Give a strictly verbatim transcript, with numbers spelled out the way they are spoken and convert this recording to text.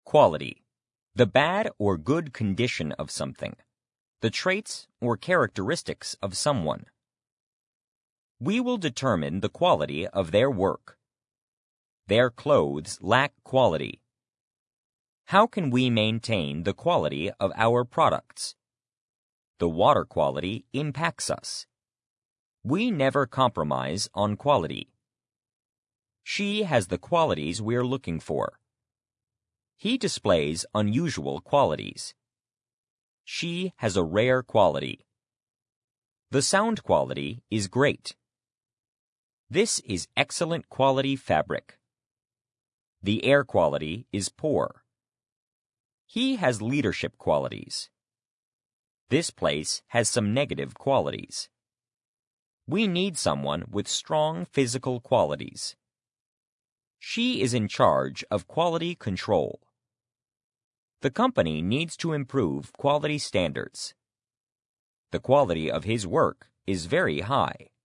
Quality. The bad or good condition of something. The traits or characteristics of someone. We will determine the quality of their work. Their clothes lack quality. How can we maintain the quality of our products? The water quality impacts us. We never compromise on quality. She has the qualities we're looking for. He displays unusual qualities. She has a rare quality. The sound quality is great. This is excellent quality fabric. The air quality is poor. He has leadership qualities. This place has some negative qualities. We need someone with strong physical qualities. She is in charge of quality control. The company needs to improve quality standards. The quality of his work is very high.